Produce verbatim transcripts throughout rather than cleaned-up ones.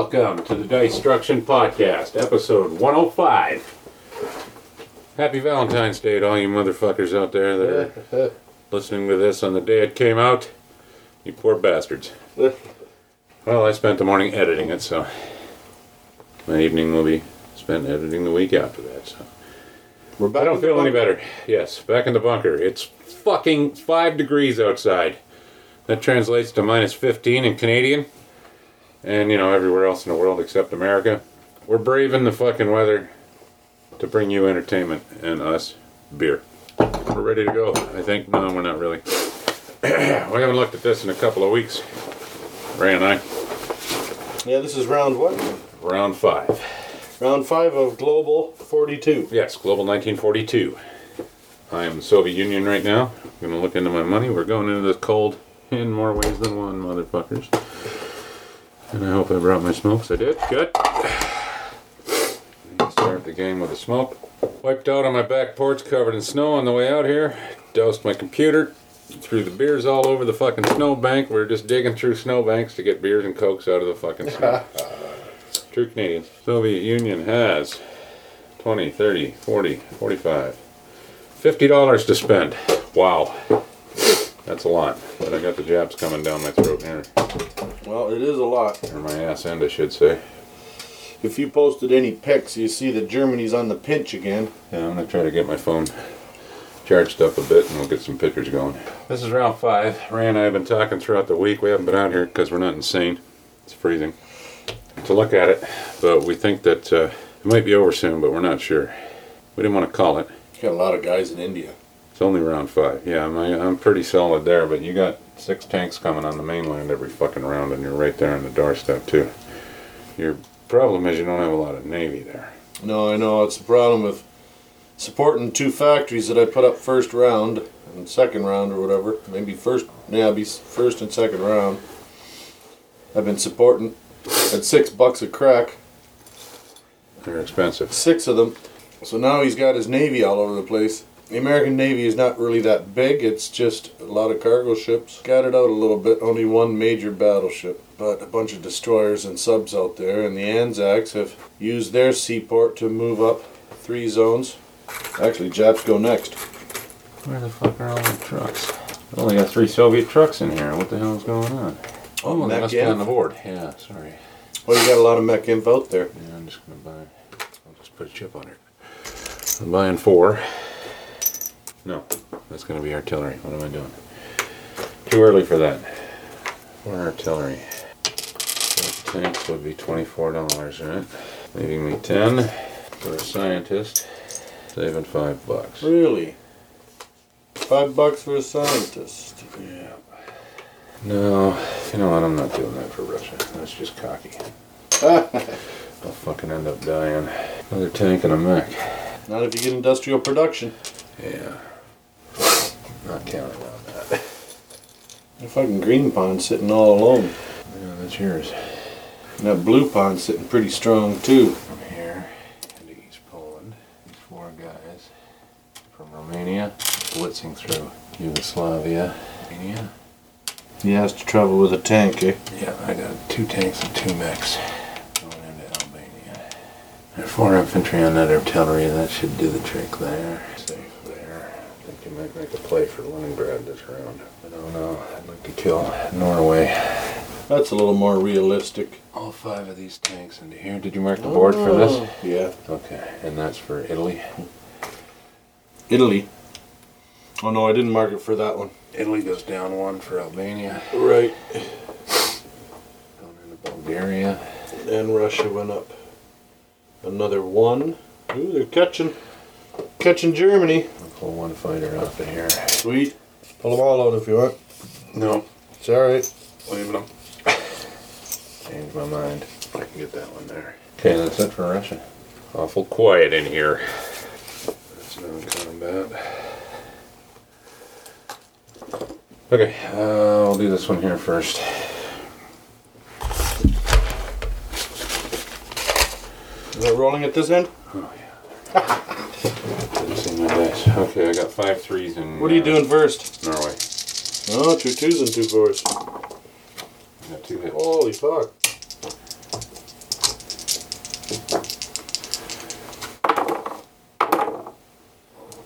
Welcome to the Distruction Podcast, episode one oh five. Happy Valentine's Day to all you motherfuckers out there that are listening to this on the day it came out. You poor bastards. Well, I spent the morning editing it, so my evening will be spent editing the week after that. So We're back I don't in the feel any bunker. better. Yes, back in the bunker. It's fucking five degrees outside. That translates to minus fifteen in Canadian. And, you know, everywhere else in the world except America. We're braving the fucking weather to bring you entertainment and us beer. We're ready to go, I think. No, we're not really. We haven't looked at this in a couple of weeks. Ray and I. Yeah, this is round what? Round five. Round five of Global forty-two. Yes, Global nineteen forty-two. I am the Soviet Union right now. I'm going to look into my money. We're going into this cold in more ways than one, motherfuckers. And I hope I brought my smokes. I did. Good. Start the game with a smoke. Wiped out on my back porch, covered in snow on the way out here. Doused my computer. Threw the beers all over the fucking snowbank. We were just digging through snowbanks to get beers and cokes out of the fucking snow. True Canadians. Soviet Union has twenty, thirty, forty, forty-five, fifty dollars to spend. Wow. That's a lot. But I got the jabs coming down my throat here. Well, it is a lot. Or my ass end, I should say. If you posted any pics, you see that Germany's on the pinch again. Yeah, I'm going to try to get my phone charged up a bit and we'll get some pictures going. This is round five. Ray and I have been talking throughout the week. We haven't been out here because we're not insane. It's freezing to look at it. But we think that uh, it might be over soon, but we're not sure. We didn't want to call it. Got a lot of guys in India. It's only round five. Yeah, I'm, I'm pretty solid there, but you got six tanks coming on the mainland every fucking round, and you're right there on the doorstep, too. Your problem is you don't have a lot of Navy there. No, I know. It's the problem with supporting two factories that I put up first round and second round or whatever. Maybe first, yeah, be first and second round. I've been supporting at six bucks a crack. They're expensive. Six of them. So now he's got his Navy all over the place. The American Navy is not really that big. It's just a lot of cargo ships. Scattered out a little bit. Only one major battleship. But a bunch of destroyers and subs out there. And the Anzacs have used their seaport to move up three zones. Actually, Japs go next. Where the fuck are all the trucks? I only got three Soviet trucks in here. What the hell is going on? Oh, they Mech must be on Inf. the board. Yeah, sorry. Well, you got a lot of Mech Inf out there. Yeah, I'm just going to buy... I'll just put a chip on it. I'm buying four. No, that's going to be artillery. What am I doing? Too early for that. For artillery. So tanks would be twenty-four dollars, right? Leaving me ten for a scientist. Saving five bucks. Really? Five bucks for a scientist. Yeah. No, you know what? I'm not doing that for Russia. That's just cocky. I'll fucking end up dying. Another tank and a mech. Not if you get industrial production. Yeah. Not counting on that. The fucking green pond sitting all alone. Yeah, that's yours. And that blue pond sitting pretty strong too. From here into East Poland. These four guys from Romania blitzing through Yugoslavia. Romania. He has to travel with a tank, eh? Yeah, I got two tanks and two mechs going into Albania. There are four infantry on that artillery. That should do the trick there. Safe there. I think you might make a play for Leningrad this round. I don't know. I'd like to kill Norway. That's a little more realistic. All five of these tanks into here. Did you mark the board for this? Oh, yeah. Okay, and that's for Italy. Italy. Oh no, I didn't mark it for that one. Italy goes down one for Albania. Right. Going into Bulgaria. And Russia went up. Another one. Ooh, they're catching. Catching Germany. I'll pull one fighter off of here. Sweet. Pull them all out if you want. No. It's alright. Leave them. Change my mind. I can get that one there. Okay, that's it for Russia. Awful quiet in here. That's non-combat. Okay, uh, I'll do this one here first. Is that rolling at this end? Oh yeah. Didn't see my dice. Okay, I got five threes in. What are you uh, doing first? Norway. Oh, two twos and two fours. I got two hits. Holy fuck.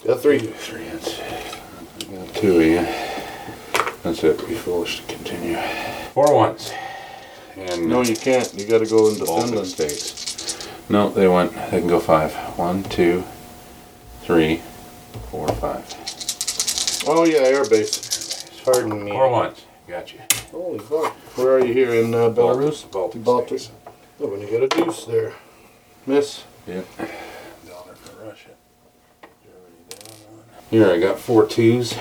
Got three. Three hits. I got two of you. That's it. Be foolish to continue. Four ones. And No, you can't. You gotta go into Baltic Finland. states. No, they went. They can go five. One, two, three, four, five. Oh yeah, airbase. Pardon me. Four ones. Got you. Holy fuck. Where are you here in uh, Belarus? Baltic. Baltic. States. Oh, when you get a deuce there. Miss. Yep. Dollar for Russia. Germany down one. Here I got four twos.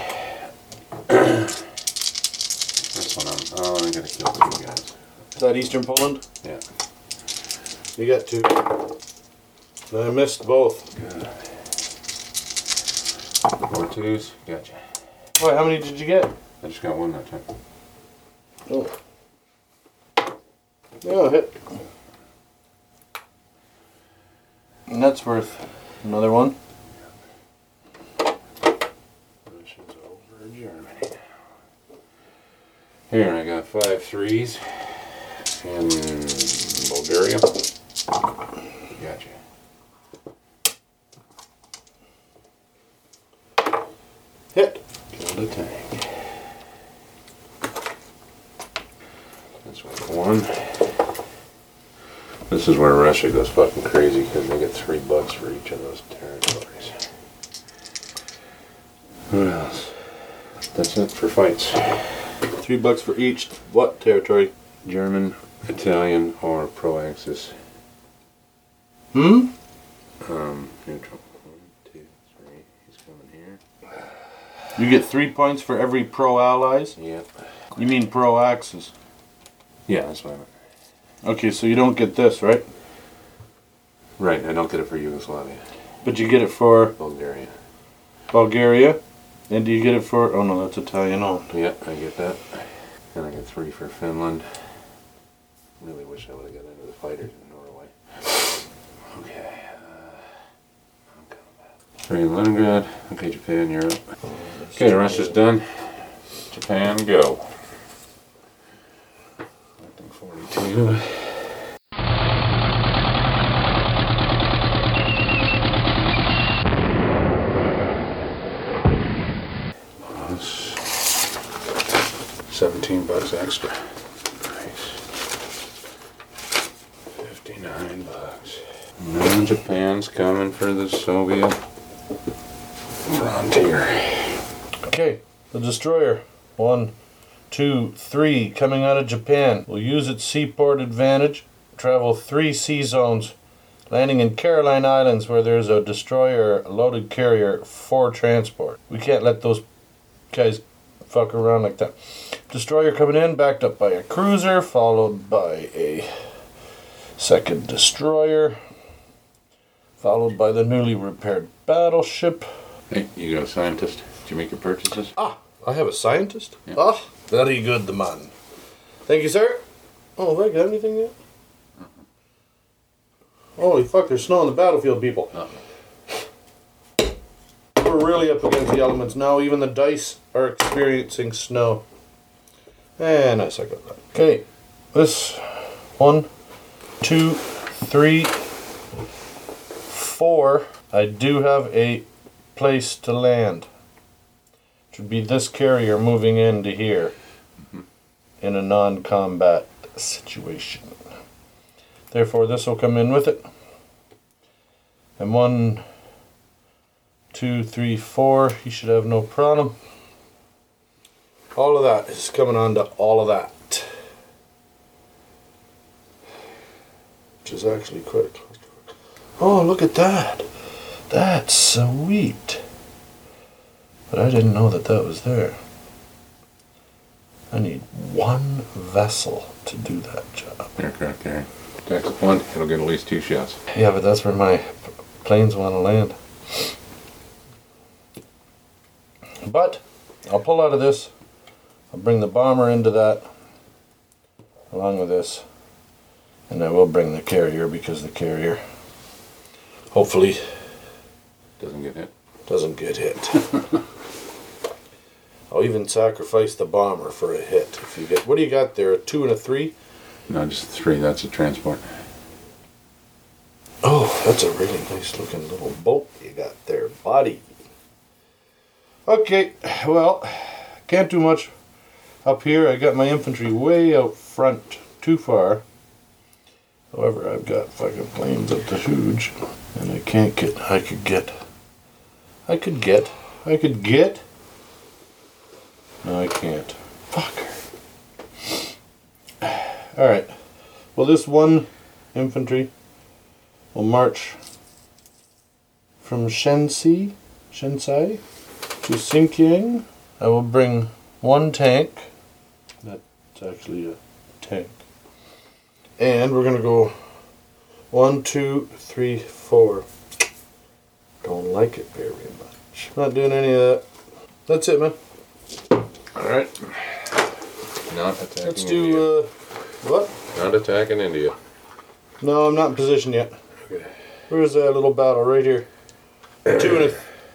This one I'm. Oh, I gotta kill two guys. Is that Eastern Poland? Yeah. You got two. I missed both. Good. Four twos. Gotcha. Boy, how many did you get? I just got one that time. Oh. Yeah, hit. And that's worth another one. Russia's over Germany. Here I got five threes in Bulgaria. Gotcha. Hit. Killed a tank. That's worth one. This is where Russia goes fucking crazy because they get three bucks for each of those territories. What else? That's it for fights. Three bucks for each. What territory? German, Italian, or pro-Axis. Hmm? Um, neutral. One, two, three. He's coming here. You get three points for every pro-allies? Yep. You mean pro-axis? Yeah, that's what I meant. Okay, so you don't get this, right? Right, I don't get it for Yugoslavia. But you get it for Bulgaria. Bulgaria? And do you get it for... Oh no, that's Italian owned. Yep, I get that. And I get three for Finland. Really wish I would have got into the fighters in Norway. Okay. Uh, I'm coming back. Three in Leningrad. Okay, Japan, Europe. Okay, Russia's done. Japan, go. forty-two. Plus seventeen bucks extra. Nice. fifty-nine bucks. Now Japan's coming for the Soviet frontier. Okay, the destroyer. One, two, three, coming out of Japan. Will use its seaport advantage, travel three sea zones, landing in Caroline Islands where there's a destroyer loaded carrier for transport. We can't let those guys fuck around like that. Destroyer coming in, backed up by a cruiser, followed by a second destroyer, followed by the newly repaired battleship. Hey, you got a scientist? Did you make your purchases? Ah, I have a scientist? Yeah. Ah, very good, the man. Thank you, sir. Oh, have I got anything yet? Uh-huh. Holy fuck, there's snow on the battlefield, people. Uh-huh. We're really up against the elements now. Even the dice are experiencing snow. Eh, nice, I got that. Okay, this one, two, three, four. I do have a place to land. Which would be this carrier moving into here mm-hmm. in a non-combat situation. Therefore, this will come in with it. And one, two, three, four. You should have no problem. All of that is coming on to all of that. Which is actually quite a close. Oh, look at that. That's sweet. But I didn't know that that was there. I need one vessel to do that job. Aircraft carrier. Tax one, it'll get at least two shots. Yeah, but that's where my p- planes want to land. But I'll pull out of this. I'll bring the bomber into that along with this. And I will bring the carrier because the carrier hopefully Doesn't get hit. doesn't get hit. I'll even sacrifice the bomber for a hit. If you get, what do you got there? A two and a three? No, just three. That's a transport. Oh, that's a really nice looking little boat you got there, buddy. Okay, well, can't do much up here. I got my infantry way out front, too far. However, I've got fucking planes up the huge, and I can't get. I could get. I could get. I could get. No, I can't. Fucker. All right. Well, this one infantry will march from Shensi, Shensai to Xinjiang. I will bring one tank. That's actually a tank. And we're gonna go one, two, three, four. Don't like it very much. Not doing any of that. That's it, man. Alright. Not attacking Let's India. do, uh, what? Not attacking India. No, I'm not in position yet. Okay. Where's that little battle? Right here. Two and a...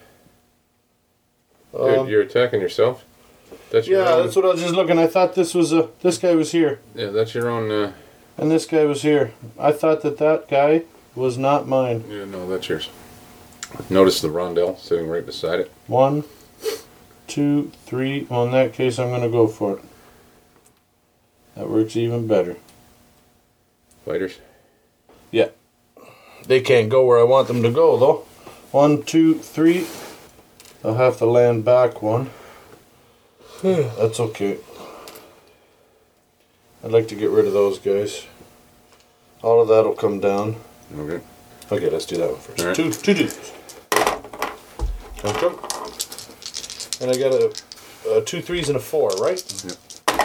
Dude, Um, you're attacking yourself? That's your yeah, own, that's what I was just looking. I thought this was a... This guy was here. Yeah, that's your own, uh... And this guy was here. I thought that that guy was not mine. Yeah, no, that's yours. Notice the rondelle sitting right beside it. One, two, three. Well, in that case, I'm going to go for it. That works even better. Fighters. Yeah. They can't go where I want them to go, though. One, two, three. I'll have to land back one. That's okay. I'd like to get rid of those guys. All of that'll come down. Okay. Okay, let's do that one first. All right. Two, two dudes. Jump, jump. And I got a, a two threes and a four, right? Yep.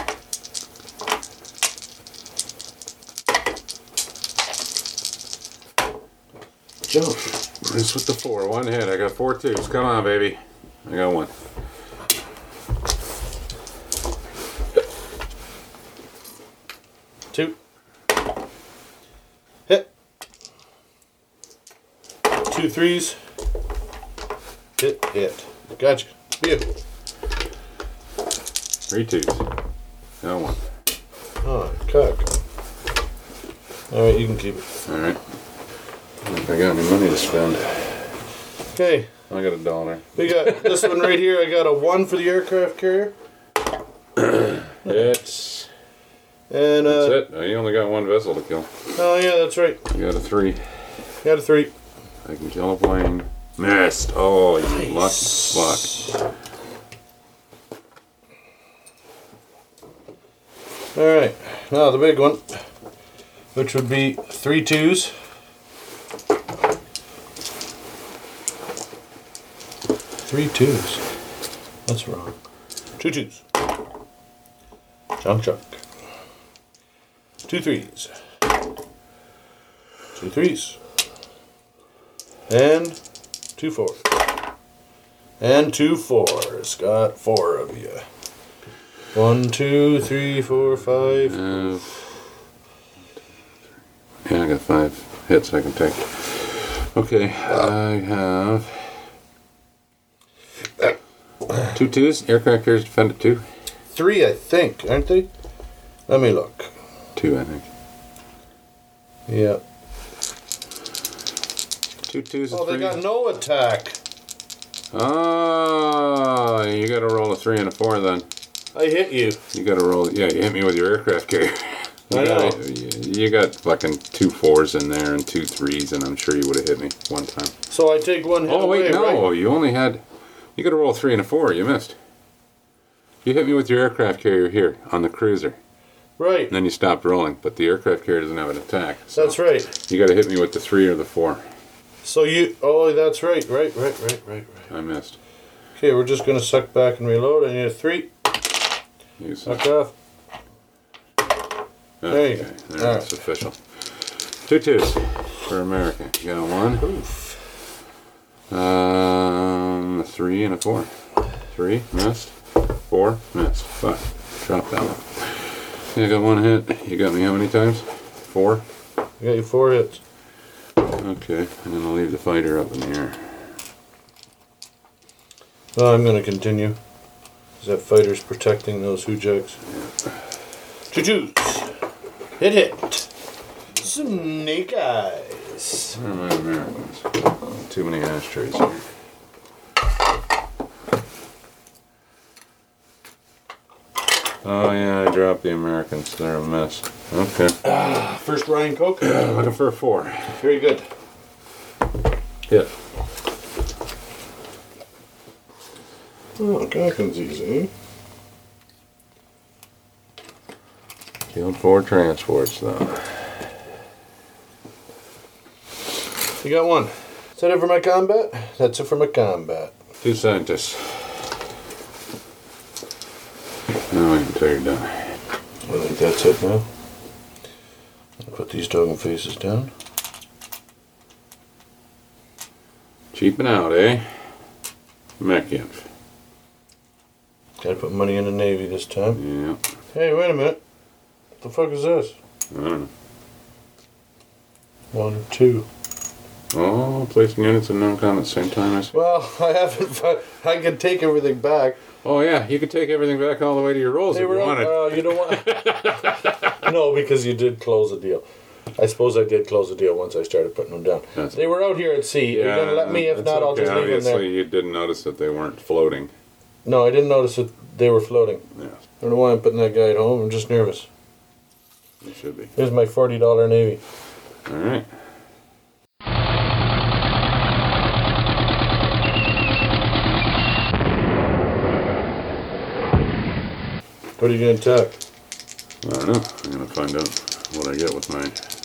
Jump. This with the four. One hit. I got four twos. Come on, baby. I got one. Two. Hit. Two threes. Hit, hit. Gotcha. Beautiful. Three twos. Got one. Oh, cock. Alright, you can keep it. Alright. I don't think I got any money to spend. Okay, I got a dollar. we got this one right here. I got a one for the aircraft carrier. It's... And, uh... That's it. You only got one vessel to kill. Oh, yeah, that's right. You got a three. Got a three. I can kill a plane. Missed. Oh, you Nice. luck. Luck. Alright, now the big one, which would be three twos. Three twos. That's wrong. Two twos. Chunk chunk. Two threes. Two threes. And two fours. And two fours. Got four of you. One, two, three, four, five. Uh, yeah, I got five hits I can take. Okay, I have two twos. Aircraft carriers defend at two. Three, I think, aren't they? Let me look. Two, I think. Yeah. Two twos and Oh, they three. got no attack. Oh, you got to roll a three and a four then. I hit you. You got to roll. Yeah, you hit me with your aircraft carrier. You I got, know. You got fucking two fours in there and two threes, and I'm sure you would have hit me one time. So I take one hit Oh wait, away, no! right? You only had. You got to roll a three and a four. You missed. You hit me with your aircraft carrier here on the cruiser, Right. and then you stopped rolling. But the aircraft carrier doesn't have an attack. So That's right. you got to hit me with the three or the four. So you... Oh, that's right. Right, right, right, right, right. I missed. Okay, we're just going to suck back and reload. I need a three. You Suck off. There you go. There, All that's official. Two twos for America. You got one. Oof. Um, a three and a four. Three, missed. Four, missed. Five. Drop that one. Yeah, I got one hit. You got me how many times? Four? I got you four hits. Okay, and then I'll leave the fighter up in the air. Oh, I'm going to continue. Is that fighter's protecting those Hujags? Two twos. Hit hit. Snake eyes. Where are my Americans? Too many ashtrays here. Oh yeah, I dropped the Americans. They're a mess. Okay. Ah, first Ryan Coke. Looking for a four. Very good. Yeah. Oh, Cockins easy. Killed four transports though. You got one. Is that it for my combat? That's it for my combat. Two scientists. Now I can tell you're done. I think that's it now. I'll put these token faces down. Cheaping out, eh? Mekiev. Gotta put money in the Navy this time. Yeah. Hey, wait a minute. What the fuck is this? I don't know. One, two. Oh, placing units in non-com at the same time. I see. Well, I haven't. fu- I can take everything back. Oh yeah, you could take everything back all the way to your rolls They if you were. wanted. Uh, you know what? No, because you did close the deal. I suppose I did close the deal once I started putting them down. That's- They were out here at sea. You're gonna let me? If it's not, I'll okay. just leave them Obviously, there. you didn't notice that they weren't floating. No, I didn't notice that they were floating. Yeah, I don't know why I'm putting that guy at home. I'm just nervous. it should be. Here's my forty dollar Navy. All right. What are you gonna attack? I don't know. I'm gonna find out what I get with my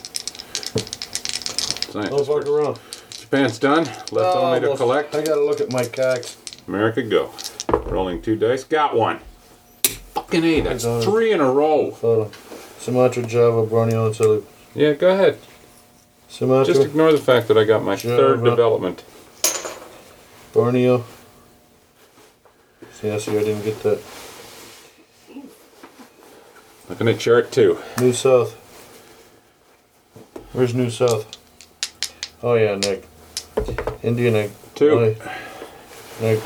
science. Don't fuck around. Japan's done. Left only to Almost. collect. I gotta look at my cacks. America, go. Rolling two dice. Got one. Fucking A. That's Got it. three in a row. Photo. Sumatra, Java, Borneo, and Sulu. Yeah, go ahead. Sumatra, Just ignore the fact that I got my Java. third development. Borneo. See, I see I didn't get that. Looking at chart two. New South. Where's New South? Oh yeah, Nick. Indian egg. Two. Nick. Nick.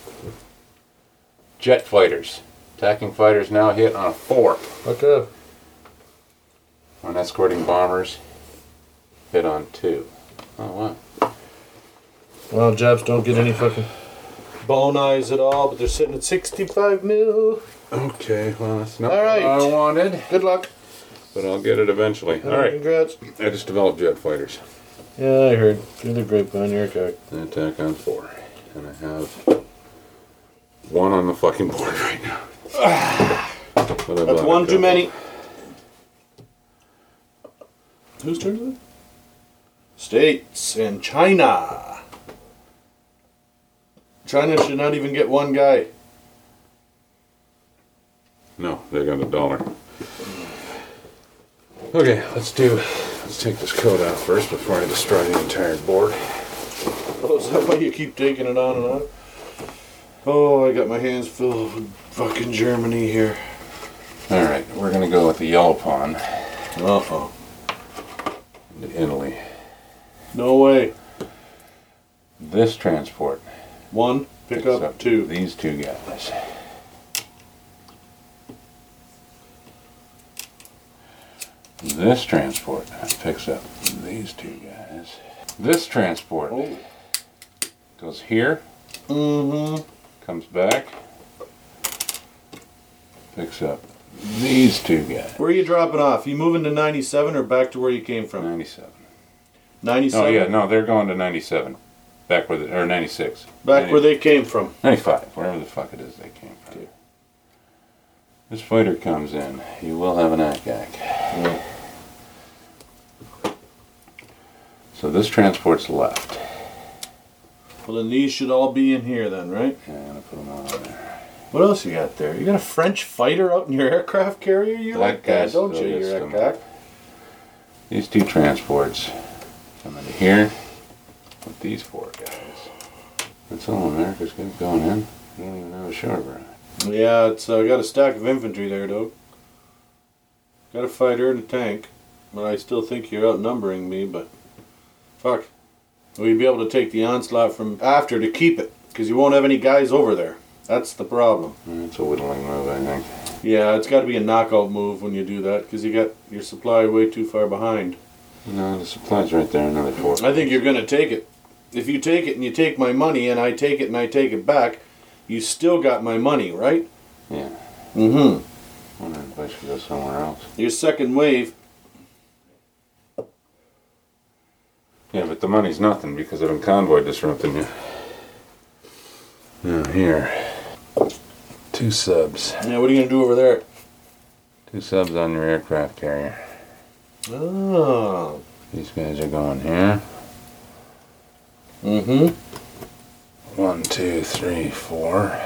Jet fighters. Attacking fighters now hit on a four. Fuck up. On escorting bombers, hit on two. Oh wow. Well, Japs don't get any fucking bone eyes at all, but they're sitting at sixty-five mil. Okay, well that's not All right. what I wanted, Good luck. but I'll get it eventually. All right. Congrats. I just developed jet fighters. Yeah, I heard. Through the grapevine, you're a cock. They attack on four, and I have one on the fucking board right now. But I That's bought a one too couple. many. Whose turn is it? States and China. China should not even get one guy. No, they got a dollar. Okay, let's do. Let's take this code out first before I destroy the entire board. Oh, is that why you keep taking it on and on? Oh, I got my hands filled with fucking Germany here. All right, we're gonna go with the yellow pawn Uh-oh. into Italy. No way. This transport One, pick picks up two. these two guys. This transport picks up these two guys. This transport Oh. goes here, Mm-hmm. comes back, picks up these two guys. Where are you dropping off? You moving to ninety-seven or back to where you came from? ninety-seven. ninety-seven? Oh yeah, no, they're going to ninety-seven. Back where the, or ninety-six. Back where they came from. ninety-five, wherever the fuck it is they came from. Okay. This fighter comes in, he will have an A C A C. Yeah. So this transport's left. Well, then these should all be in here then, right? Yeah, I'm gonna put them all in there. What else you got there? You got a French fighter out in your aircraft carrier? You That like that, guy's don't still you? gets You're them. a cock. These two transports come into here with these four guys. That's all America's got going in. I don't even have a shorebird. Yeah, it's uh, got a stack of infantry there, though. Got a fighter and a tank. But I still think you're outnumbering me, but fuck. We'd be able to take the onslaught from after to keep it, because you won't have any guys over there. That's the problem. It's a whittling move, I think. Yeah, it's got to be a knockout move when you do that, because you got your supply way too far behind. No, the supply's right there, another four. I think you're going to take it. If you take it and you take my money and I take it and I take it back, you still got my money, right? Yeah. Mm-hmm. wondering if I should go somewhere else. Your second wave. Yeah, but the money's nothing because of a convoy disrupting you. Now here, two subs. Yeah, what are you gonna do over there? Two subs on your aircraft carrier. Oh. These guys are going here. Mm-hmm. One, two, three, four.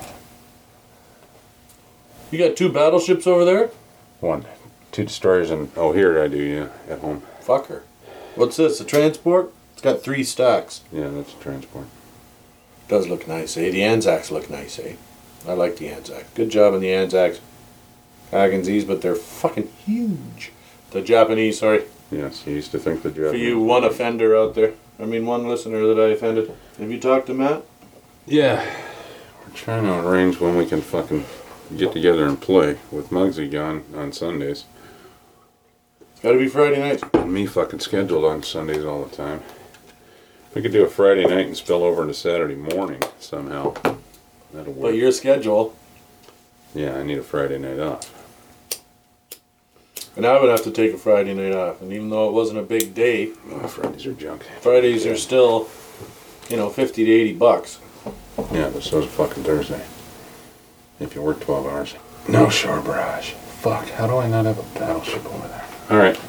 You got two battleships over there? One. Two destroyers and... Oh, here I do, yeah. At home. Fucker. What's this, a transport? It's got three stacks. Yeah, that's a transport. Does look nice, eh? The Anzacs look nice, eh? I like the Anzac. Good job on the Anzacs. Hagensies, but they're fucking huge. The Japanese, sorry. Yes, you used to think the Japanese... For you one offender out there. I mean, one listener that I offended. Have you talked to Matt? Yeah. We're trying to arrange when we can fucking get together and play with Muggsy gone on Sundays. It's gotta be Friday night. And me fucking scheduled on Sundays all the time. We could do a Friday night and spill over into Saturday morning somehow. That'll work. But your schedule. Yeah, I need a Friday night off. And I would have to take a Friday night off. And even though it wasn't a big day, Oh, Fridays are junk. Fridays are still, you know, fifty to eighty bucks. Yeah, but so's a fucking Thursday. If you work twelve hours. No shore barrage. Fuck, how do I not have a battleship over there? Alright.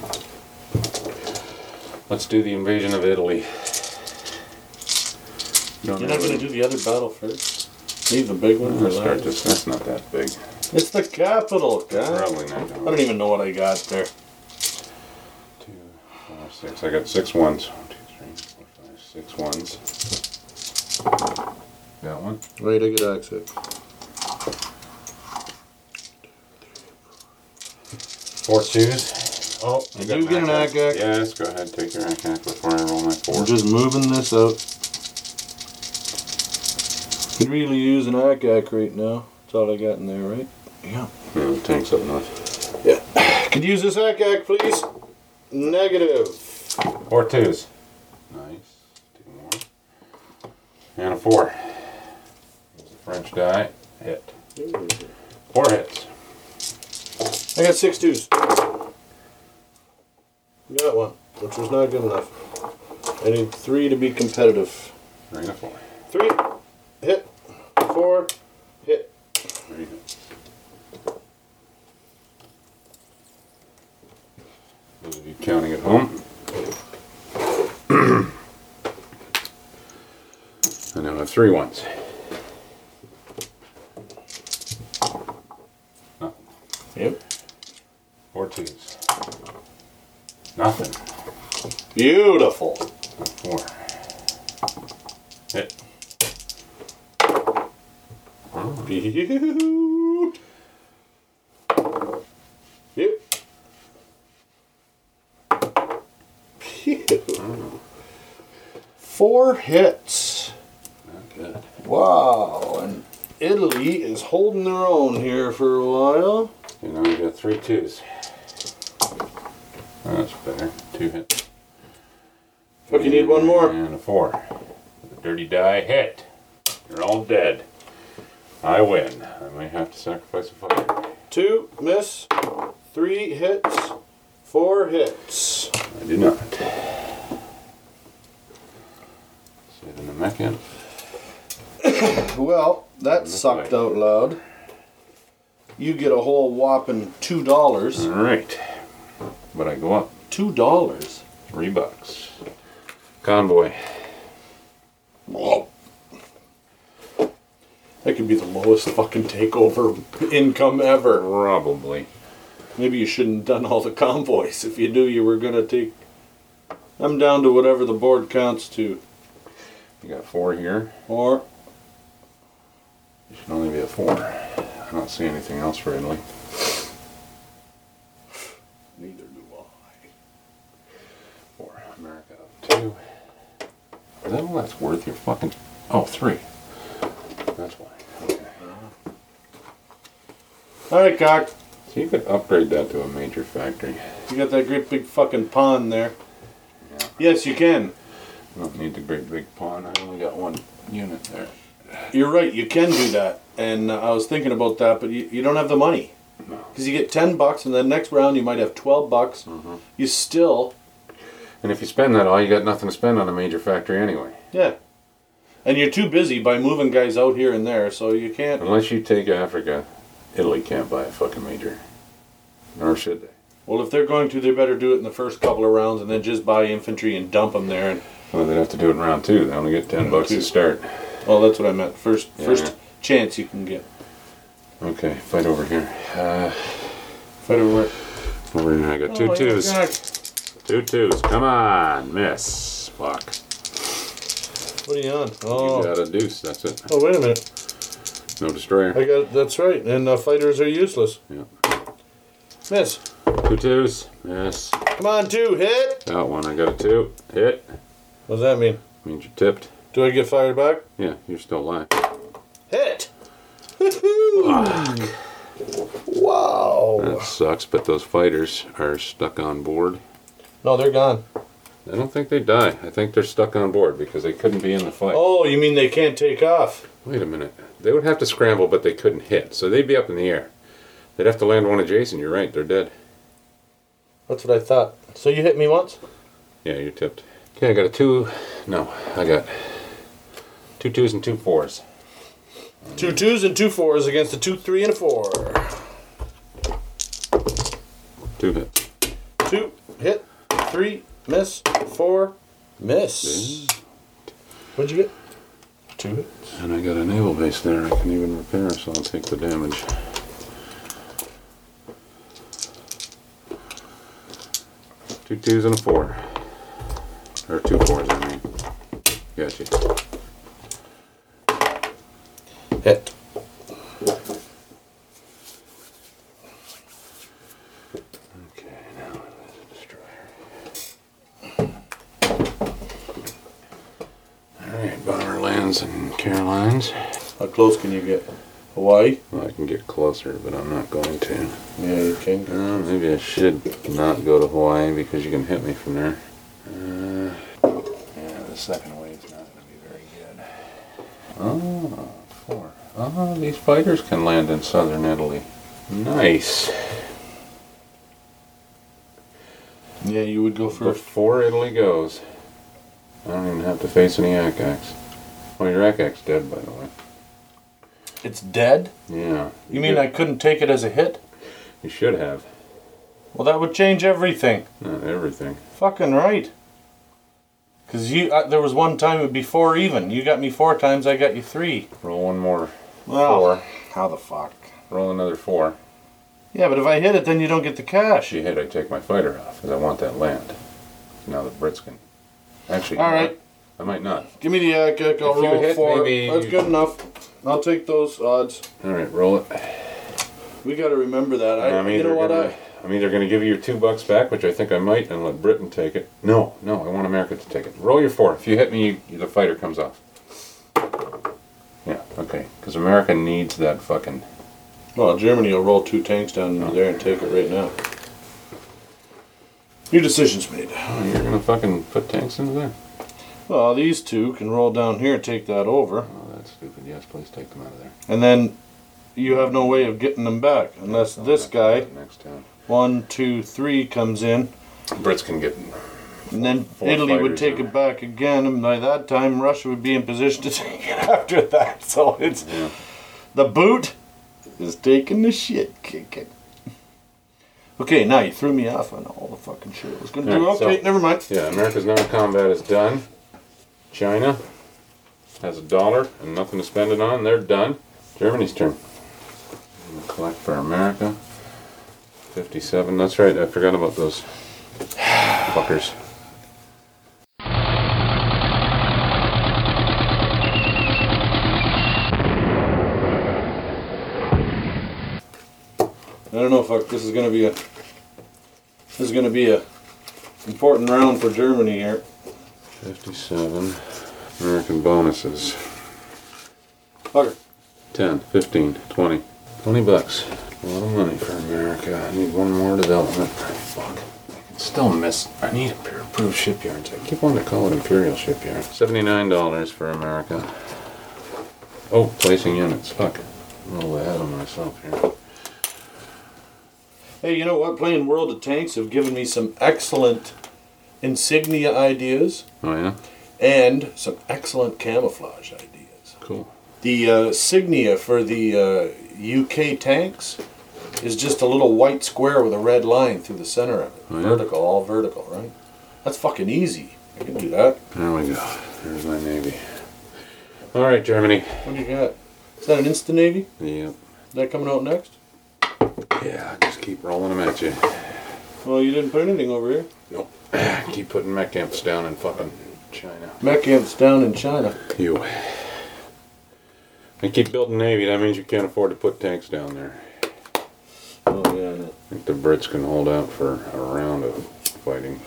Let's do the invasion of Italy. Don't You're not going to do the other battle first? Leave the big one for Let's start last? this. That's not that big. It's the capital, guys. Probably not. I don't even know what I got there. Two, four, six. I got six ones. One, two, three, four, five, six ones. Got one? Wait, I get access. Four twos. Oh, I do get an A C A C. Yes, go ahead. Take your A C A C before I roll my four. I'm just moving this out. Could really use an A C A C right now. That's all I got in there, right? Yeah. Yeah, the tank's up north. Yeah. Could use this A C A C, please. Negative. Four twos. Nice. Two more. And a four. There's the French die. Hit. Four hits. I got six twos. Got one, which was not good enough. I need three to be competitive. Three and a four. Three, hit. Four, hit. Three hits. Those of you counting at home. I now have three ones. Nothing. Yep. Four twos. Nothing. Beautiful. A four. Hit. Beautiful. Yep. Beautiful. Four hits. Not good. Wow. And Italy is holding their own here for a while. You know, you got three twos. That's better. Two hits. Look, you need one more. And a four. The dirty die hit. You're all dead. I win. I may have to sacrifice a fire. Two, miss. Three hits. Four hits. I do not. Saving the mech in. Well, that This sucked way. out loud. You get a whole whopping two dollars. Alright. But I go up Two dollars. three bucks. Convoy. That could be the lowest fucking takeover income ever. Probably. Maybe you shouldn't have done all the convoys. If you knew you were gonna take. I'm down to whatever the board counts to. You got four here. Or You should only be a four. I don't see anything else for Italy. neither do I. Four. America up two. Is that all that's worth? Your fucking. Oh, three. That's why. Okay. Alright, cock. So you could upgrade that to a major factory. You got that great big fucking pond there. Yeah. Yes, you can. I don't need the great big pond. I only got one unit there. You're right, you can do that. And uh, I was thinking about that, but you, you don't have the money. Because you get ten bucks, and then next round you might have twelve bucks. Mm-hmm. You still, And if you spend that all, you got nothing to spend on a major factory anyway. yeah. And you're too busy by moving guys out here and there, so you can't. Unless you take Africa, Italy can't buy a fucking major. Nor should they. Well, if they're going to, they better do it in the first couple of rounds, and then just buy infantry and dump them there. And Well, they'd have to do it in round two. They only get ten Round bucks two. to start. well, that's what I meant. First, Yeah, first yeah. chance you can get. Okay, fight over here. Uh, Fight over it. over here, I got two Oh, twos. yeah, Two twos. Come on, miss. Fuck. What are you on? You Oh. got a deuce. That's it. Oh, wait a minute. No destroyer. I got. That's right. And uh, fighters are useless. Yeah. Miss. Two twos. Miss. Come on, two. Hit. Got one. I got a two. Hit. What does that mean? Means you're tipped. Do I get fired back? Yeah, you're still alive. Hit. Woohoo! Wow. That sucks, but those fighters are stuck on board. No, they're gone. I don't think they die. I think they're stuck on board because they couldn't be in the fight. Oh, you mean they can't take off? Wait a minute. They would have to scramble, but they couldn't hit. So they'd be up in the air. They'd have to land one adjacent. You're right. They're dead. That's what I thought. So you hit me once? Yeah, you're tipped. Okay, I got a two. No, I got two twos and two fours. Two twos and two fours against a two, three, and a four. Two hits. Two, hit. Three, miss. Four, miss. What'd you get? Two hits. And I got a naval base there I can even repair, so I'll take the damage. Two twos and a four. Or two fours, I mean. Gotcha. Hit. Okay, now there's a destroyer. Alright, Bomber lands in Carolines. How close can you get? Hawaii? Well, I can get closer, but I'm not going to. Yeah, you can. Uh, maybe I should not go to Hawaii because you can hit me from there. Uh, yeah, the second wave's not going to be very good. Oh, four. Oh, these fighters can land in southern Italy. Nice. Yeah, you would go first. Before Italy goes, I don't even have to face any A C A Cs. Well, your A C A C's dead, by the way. It's dead? Yeah. You mean I couldn't take it as a hit? You should have. Well, that would change everything. Not everything. Fucking right. Because you, uh, there was one time it would be four even. You got me four times, I got you three. Roll one more. Well, Four. how the fuck? Roll another four. Yeah, but if I hit it, then you don't get the cash. If you hit, I take my fighter off because I want that land. Now the Brits can. Actually, you All know right. what? I might not. Give me the uh, kick. I'll If you roll hit, four. maybe That's you- good enough. I'll take those odds. All right, roll it. We got to remember that. I, I'm you either know what? gonna, I, I'm either going to give you your two bucks back, which I think I might, and let Britain take it. No, no, I want America to take it. Roll your four. If you hit me, you, the fighter comes off. Yeah, okay. Because America needs that fucking. well, Germany will roll two tanks down into there and take it right now. Your decision's made. Oh, you're going to fucking put tanks into there? Well, these two can roll down here and take that over. Oh, that's stupid. Yes, please take them out of there. And then you have no way of getting them back unless I'll this have to guy, do it next time. one, two, three, comes in. Brits can get. And then Four Italy would fighters take in it back again, and by that time Russia would be in position to take it after that. So it's Yeah. the boot is taking the shit kicking. Okay, now you threw me off on all the fucking shit I was gonna do. Yeah, so- Okay, never mind. Yeah, America's non-combat is done. China has a dollar and nothing to spend it on. They're done. Germany's turn. We'll collect for America. fifty-seven. That's right. I forgot about those fuckers. I don't know if this is gonna be a this is gonna be a important round for Germany here. fifty-seven. American bonuses. Fucker. ten, fifteen, twenty. twenty bucks. A lot of money for America. I need one more development. Fuck. I can still miss. I need approved shipyards. I keep wanting to call it Imperial Shipyard. seventy-nine dollars for America. Oh, placing units. Fuck. I'm a little ahead of myself here. Hey, you know what? Playing World of Tanks have given me some excellent insignia ideas Oh yeah. and some excellent camouflage ideas. Cool. The uh, signia for the uh, U K tanks is just a little white square with a red line through the center of it. Oh, yeah? Vertical, all vertical, right? That's fucking easy. I can do that. There we go. There's my Navy. All right, Germany. What do you got? Is that an Insta Navy? Yep. Is that coming out next? Yeah, just keep rolling them at you. Well, you didn't put anything over here. Nope. Keep putting mech camps down in fucking China. Mech camps down in China. You. And keep building Navy. That means you can't afford to put tanks down there. Oh, yeah, I know. I think the Brits can hold out for a round of fighting.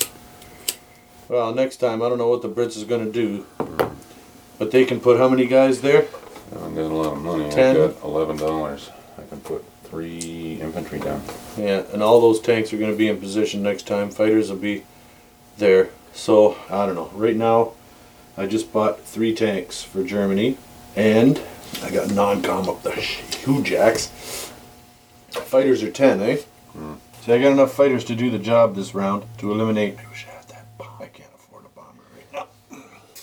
Well, next time, I don't know what the Brits is going to do. But they can put how many guys there? I'm getting a lot of money. Ten. I've got eleven dollars. I can put three infantry down. Yeah, and all those tanks are going to be in position next time. Fighters will be there. So, I don't know. Right now, I just bought three tanks for Germany. And I got non-com up the Hujaks. Fighters are ten, eh? Mm. See, I got enough fighters to do the job this round to eliminate. I wish I had that bomb. I can't afford a bomber right now.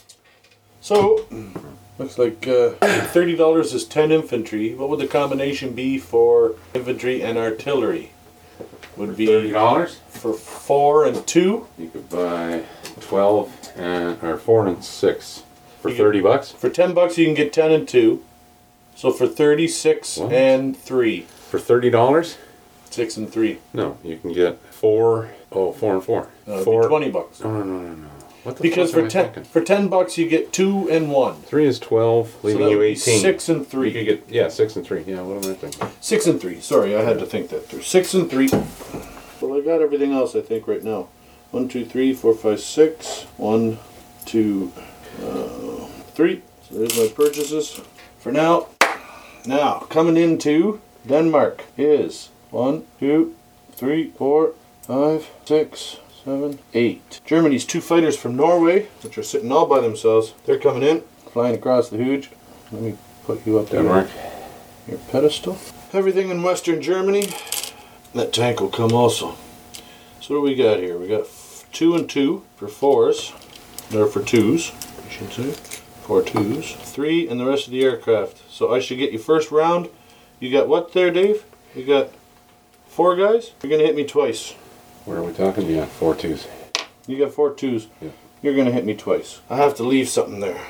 So, looks like uh, thirty dollars is ten infantry. What would the combination be for infantry and artillery? Would be Thirty dollars. for four and two. You could buy twelve and or four and six for You could- thirty bucks. For ten bucks, you can get ten and two. So for thirty, six What? and three. For thirty dollars? Six and three. No, you can get four. Oh, four and four. Uh, it'd four. be twenty bucks. No, no, no, no, no. What the Because fuck am for I ten thinking? for ten bucks, you get two and one. Three is twelve, leaving so that you would be eighteen. Six and You three. could get yeah, six and three. Yeah, what am I thinking? Six and three. Sorry, I had to think that through. Six and three. Well, I got everything else, I think, right now. One, two, three, four, five, six. One, two, uh, three. So there's my purchases for now. Now, coming into Denmark is one, two, three, four, five, six, seven, eight. Germany's two fighters from Norway, which are sitting all by themselves. They're coming in, flying across the Huge. Let me put you up there. Denmark. Your pedestal. Everything in Western Germany. That tank will come also. So what do we got here? We got f- two and two for fours. Or for twos, I should say. Four twos. Three and the rest of the aircraft. So I should get you first round. You got what there, Dave? You got four guys? You're going to hit me twice. Where are we talking? Yeah, four twos. You got four twos. Yeah. You're going to hit me twice. I have to leave something there.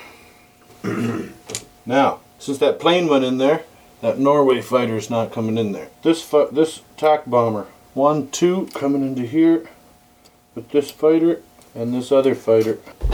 Now, since that plane went in there, that Norway fighter is not coming in there. This fi- this tac bomber, one, two, coming into here with this fighter and this other fighter.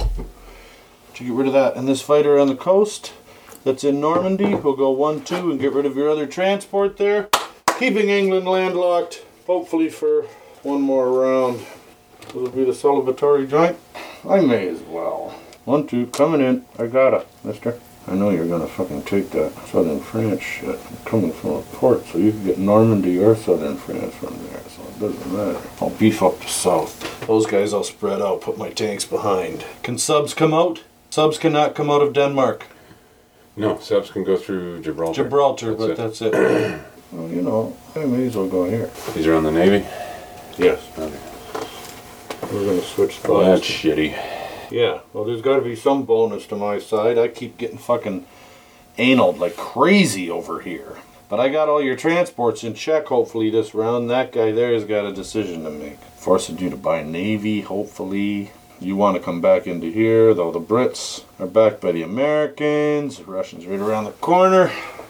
To get rid of that, and this fighter on the coast that's in Normandy will go one, two, and get rid of your other transport there, keeping England landlocked. Hopefully for one more round. Will it be the celebratory joint? I may as well. One, two, coming in. I got it, mister. I know you're gonna fucking take that southern France shit. I'm coming from a port, so you can get Normandy or southern France from there, so it doesn't matter. I'll beef up the south. Those guys I'll spread out, put my tanks behind. Can subs come out? Subs cannot come out of Denmark. No, subs can go through Gibraltar. Gibraltar, That's but it. that's it. Well, you know, I may as well go here. These are on the Navy? Yes. Okay. We're gonna switch Well, that's spots. shitty. Yeah, well, there's got to be some bonus to my side. I keep getting fucking analed like crazy over here. But I got all your transports in check, hopefully, this round. That guy there has got a decision to make. Forcing you to buy Navy, hopefully. You want to come back into here, though the Brits are backed by the Americans. The Russians right around the corner.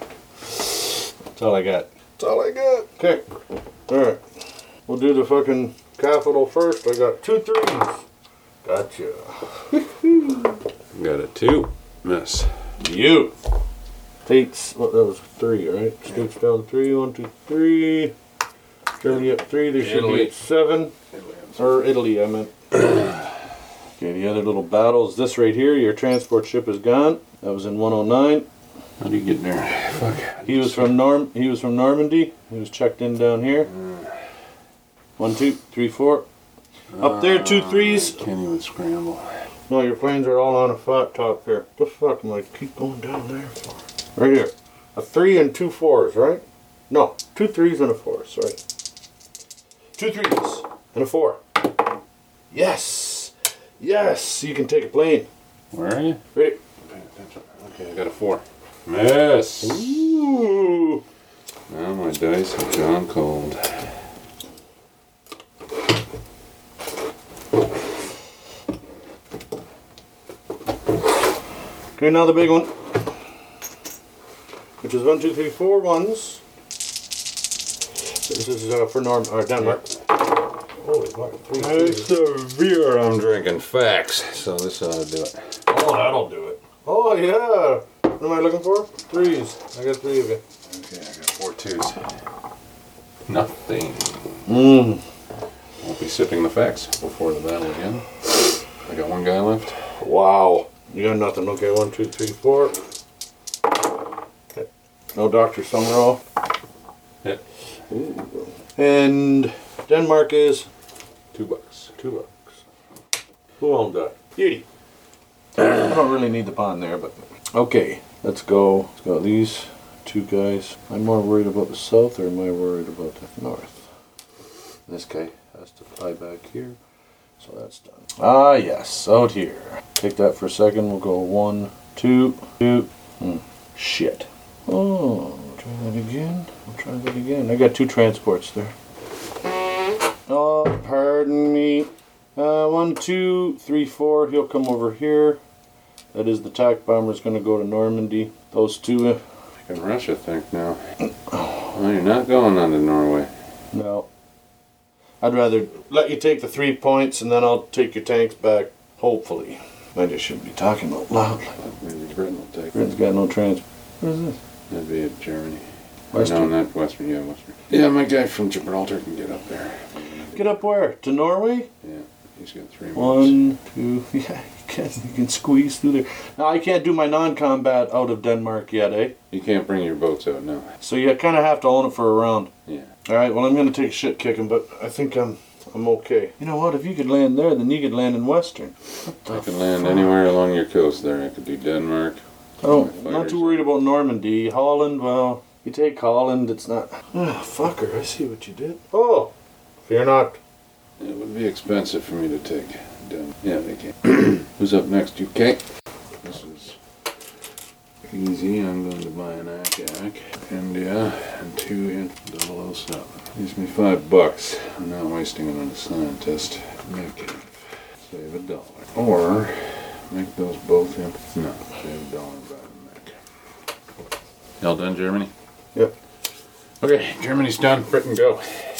That's all I got. That's all I got. Okay. Alright. We'll do the fucking capital first. I got two threes. Gotcha. Got a two. Miss. You. States, what, that was three, right? States down three, one, two, three. Germany up three, they should Italy. be at seven. Or Italy, I meant. Okay, the other little battles. This right here, your transport ship is gone. That was in one oh nine. How do you get there? Fuck. He was from Norm. He was from Normandy. He was checked in down here. One, two, three, four. Up there, two threes. Can't even scramble. No, your planes are all on a flat top here. What the fuck am I keep going down there for? Right here. A three and two fours, right? No, two threes and a four, sorry. Two threes and a four. Yes. Yes. You can take a plane. Where are you? Ready? Okay, I got a four. Miss. Ooh. Now my dice have gone cold. Okay, now the big one. Which is one, two, three, four ones. This is uh, for Norm or Denmark. Holy fuck, three It's twos. the beer I'm drinking. Facts. So this ought to do it. Oh, that'll do it. Oh yeah. What am I looking for? Threes. I got three of you. Okay, I got four twos. Nothing. Mmm. Won't be sipping the facts before the battle again. I got one guy left. Wow. You got nothing. Okay, one, two, three, four. Okay. No Doctor Summerall. Hit. Ooh. And Denmark is Two bucks. two bucks. Who owned that? Beauty. I don't really need the pawn there, but okay. Let's go. Let's go. These two guys. I'm more worried about the south, or am I worried about the north? This guy has to fly back here, so that's done. Ah, yes, out here. Take that for a second. We'll go one, two, two. Hmm. Shit. Oh, try that again. We'll try that again. I got two transports there. Oh, pardon me. Uh, one, two, three, four. He'll come over here. That is the tack bomber's going to go to Normandy. Those two. Uh, I can Russia think now. Oh, you're not going on to Norway. no. I'd rather let you take the three points and then I'll take your tanks back. Hopefully. I just shouldn't be talking out loud. Maybe Britain will take it. Britain's got no trans. What is this? That'd be at Germany. Western. No, not Western. Yeah, Western. Yeah, my guy from Gibraltar can get up there. Get up where? To Norway? Yeah, he's got three moves. One, two, yeah, you can, you can squeeze through there. Now, I can't do my non-combat out of Denmark yet, eh? You can't bring your boats out now. So you kind of have to own it for a round. Yeah. Alright, well, I'm going to take a shit kicking, but I think I'm I'm okay. You know what? If you could land there, then you could land in Western. What I the can land fuck? anywhere along your coast there. I could do Denmark. Oh, My not fighters. too worried about Normandy. Holland, well, you take Holland, it's not... Ah, fucker, I see what you did. Oh, fear not. It would be expensive for me to take down. Yeah, they can. Who's up next? U K? This is easy. I'm going to buy an A C A C. India and two in double oh seven. Gives me five bucks. I'm not wasting it on a scientist. Make it. Save a dollar. Or make those both in. No, save a dollar and buy them back. Y'all done, Germany? Yep. Okay, Germany's done. Britain, go.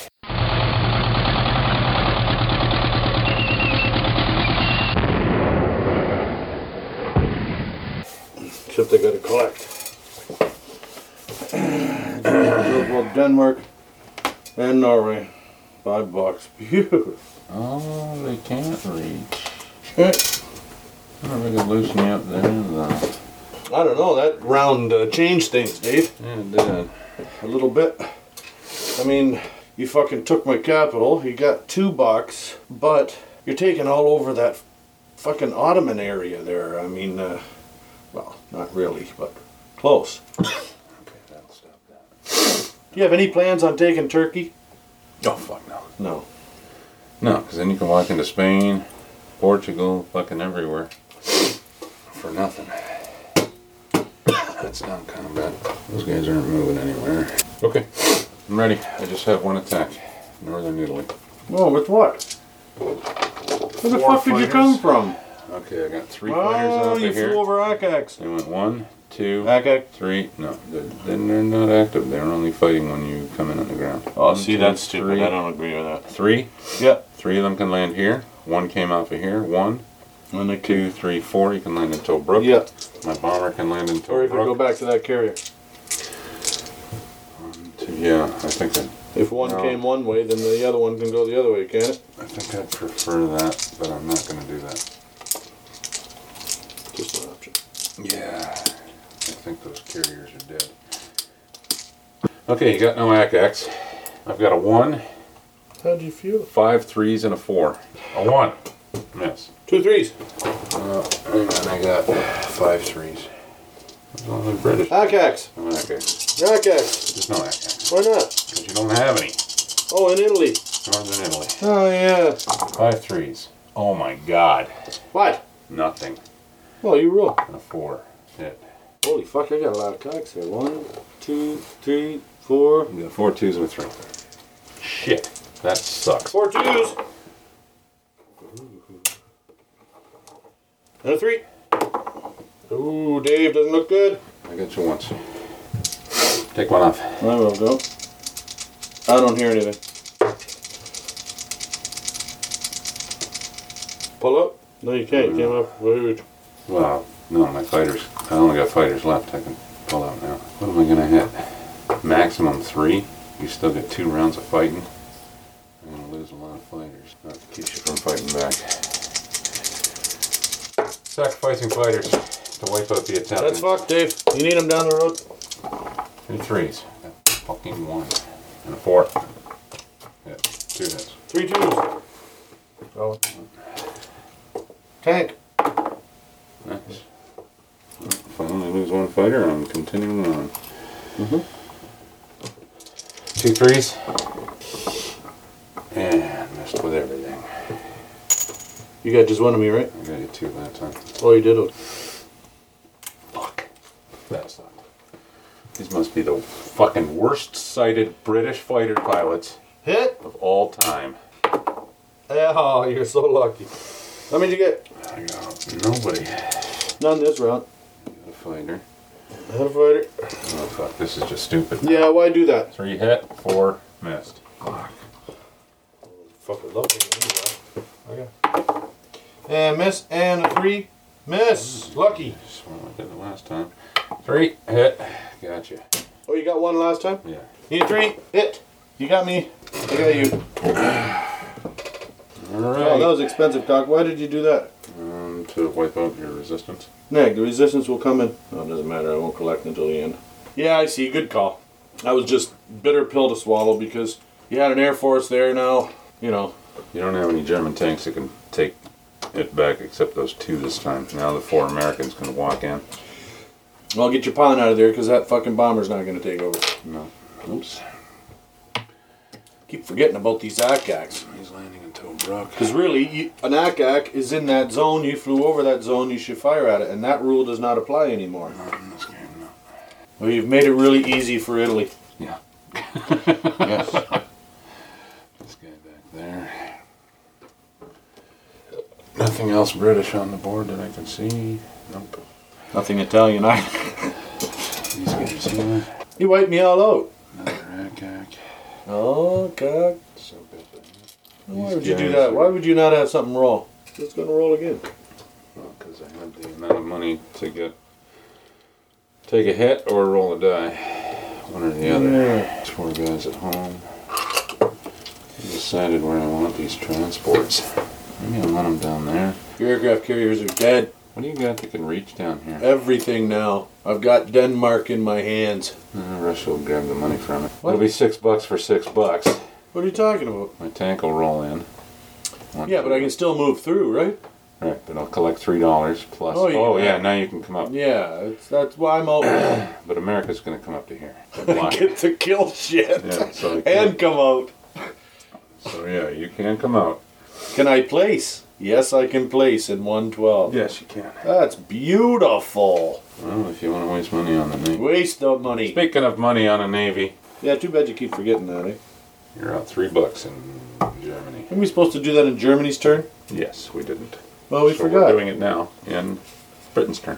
Except they gotta collect. Well, Denmark and Norway. Five bucks. Beautiful. Oh, they can't reach. Okay. I'm going to loosen you up there. though. I don't know, that round uh, changed things, Dave. Yeah, it did. A little bit. I mean, you fucking took my capital, you got two bucks, but you're taking all over that fucking Ottoman area there. I mean, uh, well, not really, but close. Okay, that'll stop that. Do you have any plans on taking Turkey? Oh, fuck no. No. No, because then you can walk into Spain, Portugal, fucking everywhere. For nothing. That's non-combat. Those guys aren't moving anywhere. Okay, I'm ready. I just have one attack. Northern Italy. Oh, with what? Where the Four fuck did you fighters. come from? Okay, I got three fighters Oh, off you of here. flew over Akax. They went one, two, Akax. three. No, they're, then they're not active. They're only fighting when you come in on the ground. Oh, One, see, two, that's stupid. three. I don't agree with that. Three. Yeah. Three of them can land here. One came off of here. One, And they two, three, four. You can land in Tobruk. Yeah. My bomber can land in Or if you go Tobruk. back to that carrier. One, two, yeah, I think that. If one No. came one way, then the other one can go the other way, can it? I think I'd prefer that, but I'm not going to do that. Just an option. Yeah, I think those carriers are dead. Okay, you got no A C A Cs. I've got a one, How'd you feel? five threes, and a four. A one. Miss. Two threes. Uh, hang on, I got five threes. There's only British. Akax. No A C A Cs. Akax. There's no A C A Cs. Why not? Because you don't have any. Oh, in Italy. Northern Italy. Oh, yeah. Five threes. Oh my god. What? Nothing. Well, you roll. And a four. Hit. Holy fuck, I got a lot of cocks here. One, two, three, four. You got four twos and a three. Shit. That sucks. Four twos. And a three. Ooh, Dave, doesn't look good. I got you once. Take one off. I will go. I don't hear anything. Pull up? No, you can't. You came up rude. Wow. No, my fighters. I only got fighters left. I can pull out now. What am I gonna hit? Maximum three. You still get two rounds of fighting. I'm gonna lose a lot of fighters. That keeps you from fighting back. Sacrificing fighters to wipe out the attempt. That's fucked, Dave. You need them down the road. Two threes. Got fucking one. And a four. Yeah, two hits. Three twos. Oh. Tank. Nice. If I only lose one fighter, I'm continuing on. Mm-hmm. Two threes. And missed with everything. You got just one of me, right? I got you two that time. Oh, you did. Fuck. That sucked. These must be the fucking worst sighted British fighter pilots Hit. of all time. Oh, you're so lucky. How many did you get? I got nobody. None this round. A fighter. I had a fighter. Oh fuck, this is just stupid. Yeah, why do that? Three hit, four missed. Fuck. Fucking love it. Okay. And miss, and a three. Miss. Lucky. Just what I did the last time. Three hit. Gotcha. Oh, you got one last time? Yeah. You need three. Hit. You got me. I got you. Alright. Oh, that was expensive, Cock. Why did you do that? Um, to wipe out your resistance. Neg, the resistance will come in. Oh, it doesn't matter. I won't collect until the end. Yeah, I see. Good call. That was just bitter pill to swallow because you had an Air Force there now. You know. You don't have any German tanks that can take it back except those two this time. Now the four Americans can walk in. Well, get your pawn out of there because that fucking bomber's not going to take over. No. Oops. Keep forgetting about these A C A Cs. He's landing in Tobruk. Because really, you, an A C A C is in that zone. You flew over that zone. You should fire at it. And that rule does not apply anymore. Not in this game, no. Well, you've made it really easy for Italy. Yeah. Yes. This guy back there. Nothing else British on the board that I can see. Nope. Nothing Italian either. These guys here. You wiped me all out. Another A C A C. Oh, God. So good. Why These would you do guys that? are- Why would you not have something roll? It's going to roll again. Well, because I had the amount of money to get take a hit or roll a die. One or the other. Yeah. Four guys at home. I decided where I want these transports. Maybe I want them down there. Your aircraft carriers are dead. What do you got that can reach down here? Everything now. I've got Denmark in my hands. Uh, Russia will grab the money from it. What? It'll be six bucks for six bucks. What are you talking about? My tank will roll in. One, Yeah, but I can still move through, right? Right, but I'll collect three dollars plus. Oh, Oh, you- yeah, now you can come up. Yeah, it's, that's why I'm out. But America's going to come up to here. Block it. Get to kill shit. Yeah, so I can- And come out. So yeah, you can come out. Can I place? Yes, I can place in one twelve. Yes, you can. That's beautiful. Well, if you want to waste money on the Navy. Waste of money. Speaking of money on a Navy, Yeah, too bad you keep forgetting that, eh? you're out three bucks in Germany. Are we supposed to do that in Germany's turn? Yes, we didn't. Well, we so forgot. We're doing it now in Britain's turn.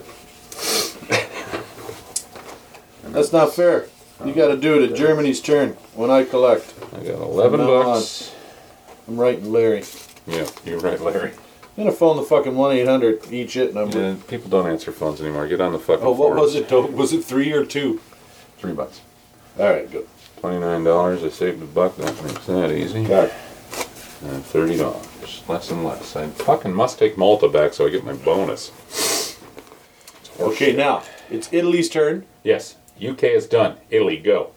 And That's not fair. You got to do it at Germany's turn when I collect. I got eleven From now bucks. I'm writing Larry. Yeah, you're right, Larry. I'm gonna phone the fucking one eight hundred each it number. Yeah, people don't answer phones anymore. Get on the fucking Oh, what forums. was it, though? Was it three or two? Three bucks. All right, good. Twenty-nine dollars. I saved a buck. That makes that easy. Got it. And thirty dollars. Less and less. I fucking must take Malta back so I get my bonus. Okay, now it's Italy's turn. Yes. U K is done. Italy, go.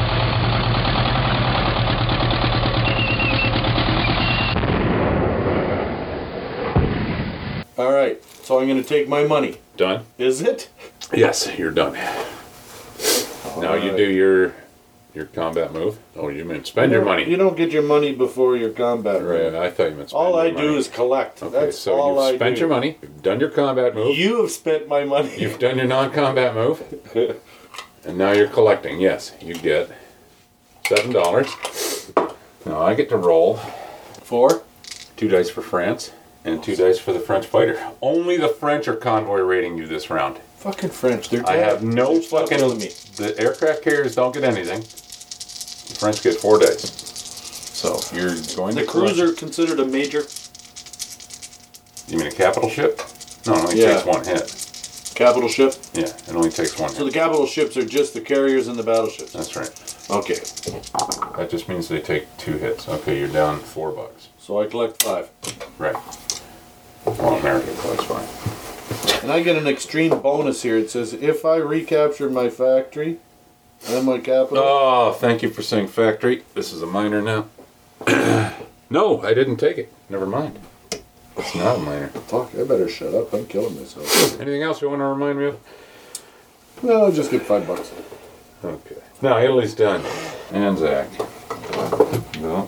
All right, so I'm gonna take my money. Done? Is it? Yes, you're done. Now you Alright. do your Your combat move? Oh, you mean spend your money. You don't get your money before your combat Right, move. I thought you meant spend All your I money. do is collect. Okay, That's so all I you've spent do. your money, you've done your combat move, You have spent my money. you've done your non-combat move, and now you're collecting. Yes, you get seven dollars. Now I get to roll Four? two dice for France and two dice for the French fighter. Only the French are convoy rating you this round. Fucking French. They're I dead. have no They're still fucking. killing me. The aircraft carriers don't get anything. The French get four dice. So you're going The to collect- cruiser considered a major You mean a capital ship? No, it only Yeah. takes one hit. capital ship. Yeah, it only takes one So hit. the capital ships are just the carriers and the battleships. That's right. Okay. That just means they take two hits. Okay, you're down four bucks. So I collect five. Right. Well, American collects fine. And I get an extreme bonus here. It says if I recapture my factory and my capital. Oh, thank you for saying factory. This is a minor now. No, I didn't take it. Never mind. It's not a minor. Fuck, I better shut up. I'm killing myself. Anything else you want to remind me of? No, I'll just get five bucks. Okay. Now Italy's done. Anzac. No.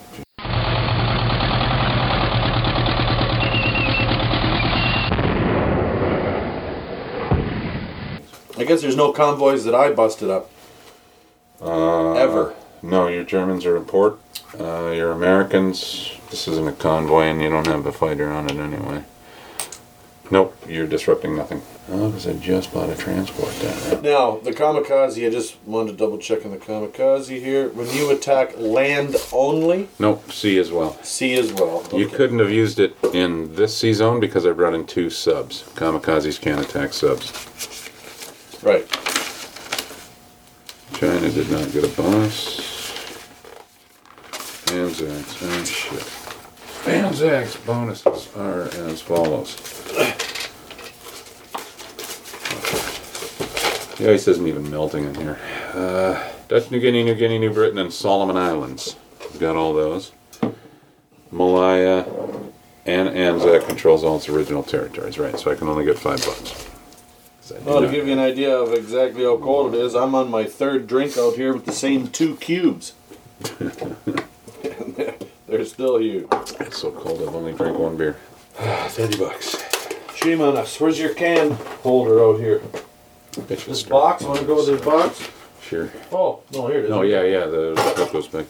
I guess there's no convoys that I busted up. Uh, Ever. No, your Germans are in port. Uh, your Americans, this isn't a convoy and you don't have a fighter on it anyway. Nope, you're disrupting nothing. Oh, because I just bought a transport down there. Now, the kamikaze, I just wanted to double check on the kamikaze here. When you attack land only, Nope, sea as well. sea as well. You Okay. couldn't have used it in this sea zone because I brought in two subs. Kamikazes can't attack subs. Right. China did not get a bonus. Anzacs, oh shit. Anzacs bonuses are as follows. The ice isn't even melting in here. Uh, Dutch New Guinea, New Guinea, New Britain, and Solomon Islands. We've got all those. Malaya and Anzac controls all its original territories, right? So I can only get five bucks. 'Cause I do Well, to not- give you an idea of exactly how cold it is, I'm on my third drink out here with the same two cubes. They're still huge. It's so cold I've only drank one beer. thirty bucks. Shame on us. Where's your can holder out here? Bet you This it's box? Want to go with this box? Sure. Oh, no, here it is. Oh yeah, yeah. The that goes back.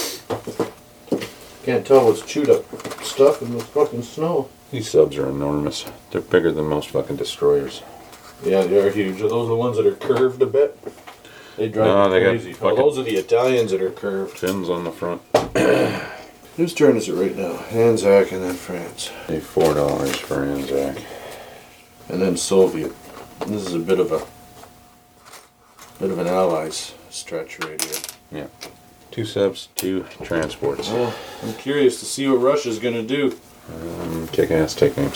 Can't tell what's chewed up stuff in the fucking snow. These subs are enormous. They're bigger than most fucking destroyers. Yeah, they're huge. Are those the ones that are curved a bit? They drive No, me they got crazy. Oh, fucking- those are the Italians that are curved. Fins on the front. Whose turn is it right now? Anzac and then France. Pay four dollars for Anzac. And then Soviet. This is a bit of a bit of an allies stretch right here. Two subs, two transports. Well, I'm curious to see what Russia's gonna do. Um, kick ass, take names.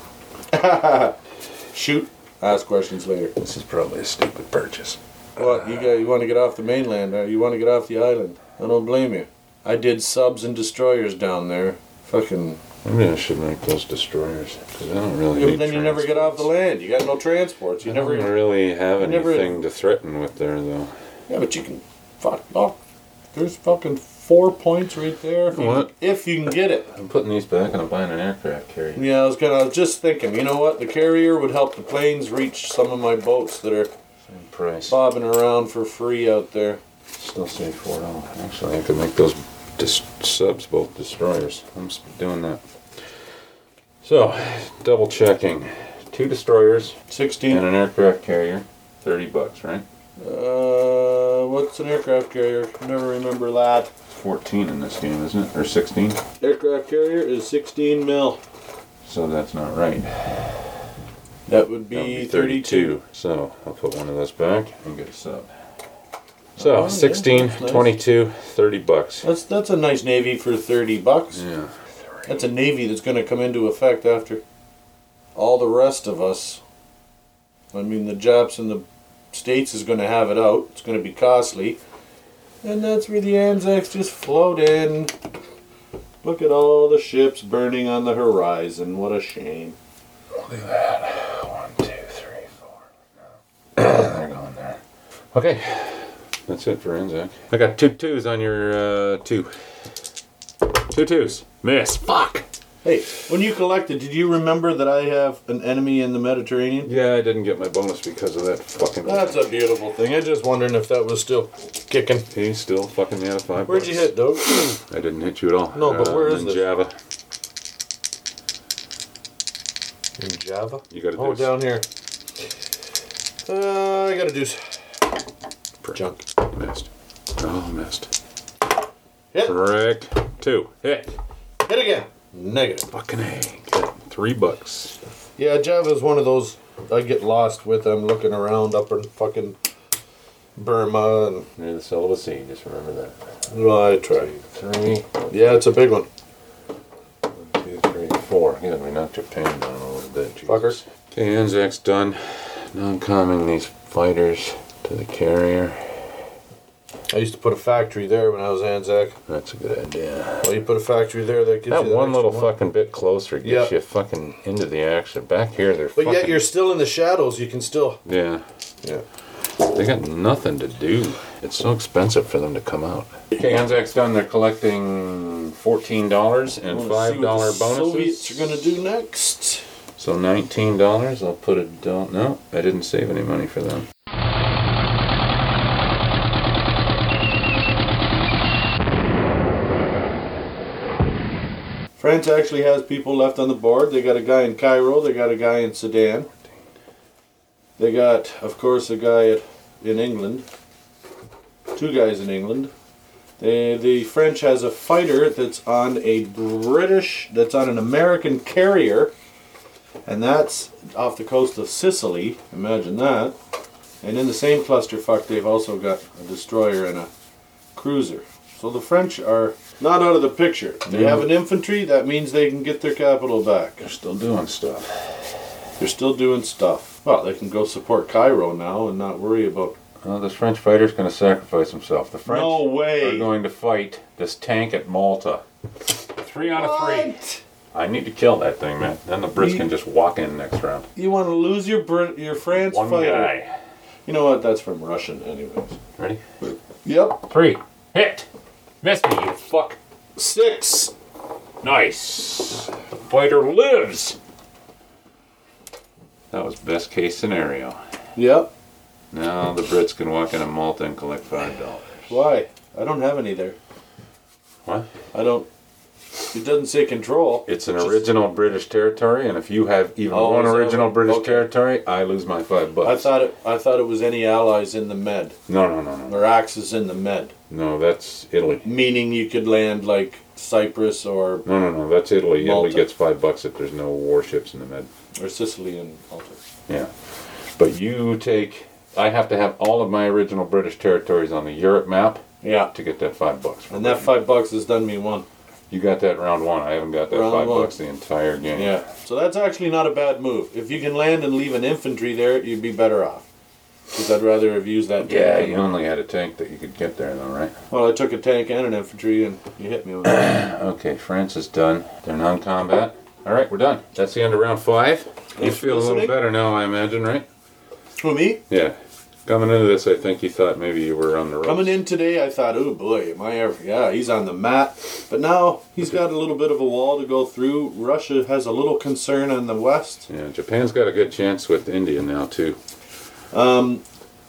Shoot. Ask questions later. This is probably a stupid purchase. What, you got you wanna get off the mainland, or you wanna get off the island? I don't blame you. I did subs and destroyers down there. Fucking Maybe I should make those destroyers because I don't really. yeah, but need then you never get off the transports. land. You got no transports. You I never don't really have you never- anything to threaten with there though. Yeah, but you can fuck oh, there's fucking four points right there. If you, What? if you can get it. I'm putting these back and I'm buying an aircraft carrier. Yeah, I was gonna I was just thinking, you know what? The carrier would help the planes reach some of my boats that are Same price. bobbing around for free out there. Still save four dollars. Actually, I could make those dis- subs both destroyers. I'm s- doing that. So, double checking. Two destroyers and Sixteen. an aircraft carrier. Thirty bucks, right? Uh, what's an aircraft carrier? Never remember that. Fourteen in this game, isn't it? Or sixteen? Aircraft carrier is sixteen mil. So that's not right. That would be, That would be thirty-two. So I'll put one of those back and get a sub. So Oh, yeah, sixteen, that's nice. twenty-two, thirty bucks. That's that's a nice navy for thirty bucks. Yeah. That's a navy that's going to come into effect after all the rest of us. I mean, the Japs and the States is going to have it out. It's going to be costly. And that's where the Anzacs just float in. Look at all the ships burning on the horizon. What a shame. Look at that. One, two, three, four. No. They're going there. Okay. That's it for Anzac. I got two twos on your uh, two. Two twos. Miss. Fuck. Hey, when you collected, did you remember that I have an enemy in the Mediterranean? Yeah, I didn't get my bonus because of that fucking... That's a beautiful thing. I was just wondering if that was still kicking. He's still fucking me out of five Where'd bucks. you hit, Doug? I didn't hit you at all. No, but where Uh, is in this? Java. In Java? You got a Oh, deuce. down here. Uh, I got a deuce. Frick. Junk. Missed. Oh, missed. Hit. Correct. Two. Hit. Hit again. Negative. Fucking A. Good. Three bucks. Yeah, Java is one of those I get lost with. I'm looking around up in fucking Burma and... Near the cell of a C. Just remember that. Well, I try. Three. Yeah, it's a big one. One, two, three, four. Yeah, we knocked Japan down a little bit. Jesus. Fuckers. Okay, Anzac's done. Non-comming these fighters to the carrier. I used to put a factory there when I was Anzac. That's a good idea. Well, you put a factory there, that gives That you that one extra little one. fucking bit closer gets Yeah. you fucking into the action. Back here, they're But fucking... yet you're still in the shadows. You can still... Yeah. Yeah. They got nothing to do. It's so expensive for them to come out. Okay, Anzac's done. They're collecting fourteen dollars and Wanna see five what dollar the bonuses. Soviets are going to do next. So nineteen dollars. I'll put it down. No, I didn't save any money for them. France actually has people left on the board. They got a guy in Cairo. They got a guy in Sudan. They got, of course, a guy at, in England. Two guys in England. They, the French has a fighter that's on a British, that's on an American carrier. And that's off the coast of Sicily. Imagine that. And in the same clusterfuck, they've also got a destroyer and a cruiser. So the French are not out of the picture. They have an infantry, that means they can get their capital back. They're still doing stuff. They're still doing stuff. Well, they can go support Cairo now and not worry about... Well, this French fighter's going to sacrifice himself. The French No way! are going to fight this tank at Malta. Three on a three. What? I need to kill that thing, man. Then the Brits You- can just walk in next round. You want to lose your Brit- your France One fighter? guy. You know what? That's from Russian, anyways. Ready? Yep. Three. Hit. Miss me, you fuck. Six. Nice. The fighter lives. That was best case scenario. Yep. Now the Brits can walk into Malta and collect five dollars. Why? I don't have any there. What? I don't... It doesn't say control. It's an Just- original British territory, and if you have even Oh, one is that original what- British okay. territory, I lose my five bucks. I thought it. I thought it was any allies in the Med No, no, no, no. or Axis in the Med, No, that's Italy. meaning you could land like Cyprus or No, no, no, that's Italy. Malta. Italy gets five bucks if there's no warships in the Med. or Sicily and Malta. Yeah. But you take... I have to have all of my original British territories on the Europe map Yeah, to get that five bucks. from and that Britain. five bucks has done me one. You got that round one. I haven't got that Round five one. bucks the entire game. Yeah, so that's actually not a bad move. If you can land and leave an infantry there, you'd be better off. Because I'd rather have used that. Yeah, tank. you only had a tank that you could get there, though, right? Well, I took a tank and an infantry, and you hit me with it. Okay, France is done. They're non-combat. All right, we're done. That's the end of round five. You Thanks for feel a little listening. better now, I imagine, right? Who, me? Yeah. Coming into this, I think you thought maybe you were on the ropes. Coming in today, I thought, oh boy, am I ever? Yeah, he's on the mat. But now he's got a little bit of a wall to go through. Russia has a little concern on the west. Yeah, Japan's got a good chance with India now, too. Um,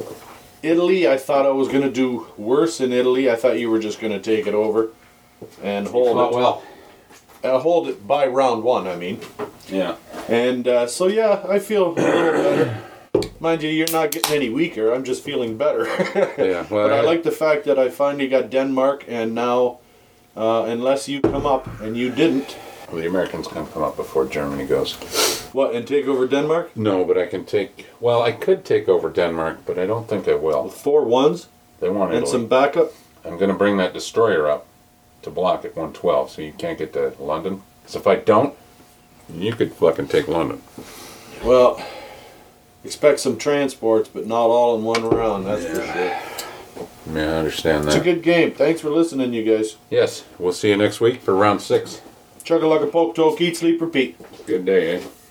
Italy, I thought I was going to do worse in Italy. I thought you were just going to take it over and hold it. well. Uh, hold it by round one, I mean. Yeah. And uh, so, yeah, I feel a little better. Mind you, you're not getting any weaker. I'm just feeling better. Yeah, well, but I I- like the fact that I finally got Denmark, and now, uh, unless you come up, and you didn't, Well, the Americans can come up before Germany goes. what, and take over Denmark? No, but I can take... Well, I could take over Denmark, but I don't think I will. With four ones They want and Italy. some backup? I'm going to bring that destroyer up to block at one twelve, so you can't get to London. Because if I don't, you could fucking take London. Well, expect some transports, but not all in one round, that's for sure. Yeah, I understand It's a that. good game. Thanks for listening, you guys. Yes, we'll see you next week for round six. Chug a lug a poke toke, eat, sleep, repeat. Good day, eh?